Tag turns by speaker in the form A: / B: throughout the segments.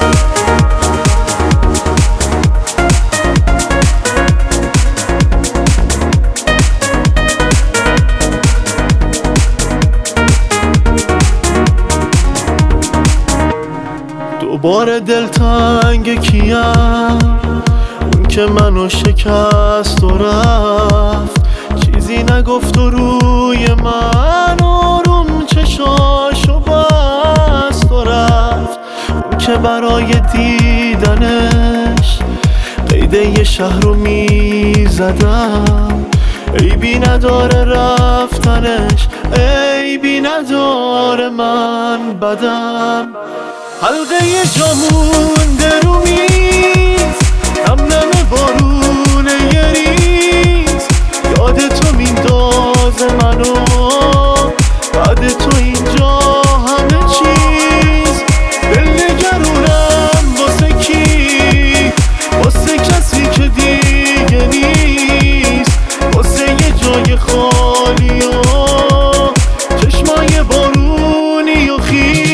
A: دوباره دلتنگ کیم، اون که منو شکست و رفت، چیزی نگفت و روی من آروم چشاشو بست و رفت. اون که برای دیدنش قید یه شهر رو میزدم، عیبی نداره رفتنش، عیبی نداره من بدم. حلقه جامونده رو میز، نم بارون یه ریز، یاد تو میندازه منو، بعد تو اینجا همه چیز. دل نگرونم واسه کی؟ واسه کسی که دیگه نیست، واسه یه جای خالی و چشمای بارونی و خیز.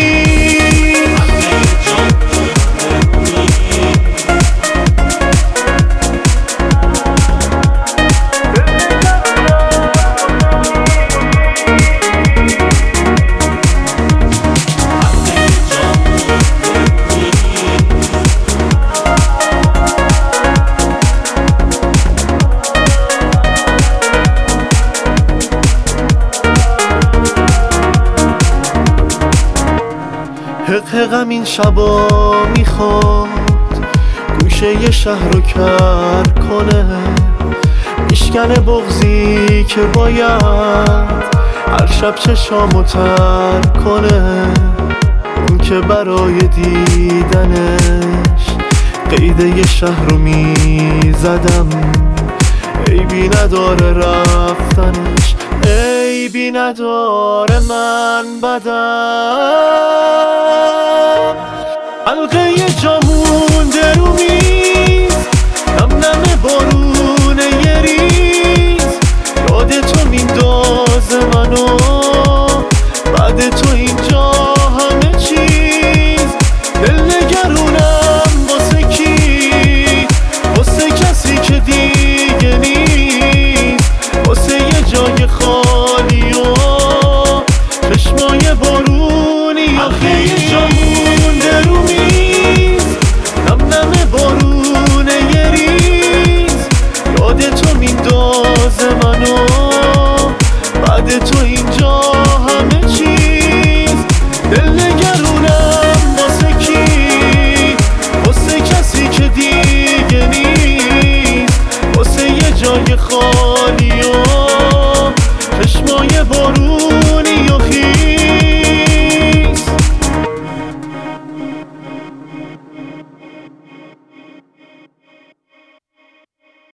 A: حقم این شبا میخواد گوشه یه شهر رو کر کنه، میشکنه بغضی که باید هر شب چشامو تر کنه. اون که برای دیدنش قید یه شهر رو میزدم، عیبی نداره رفتنش، عیبی نداره من بدم. حلقه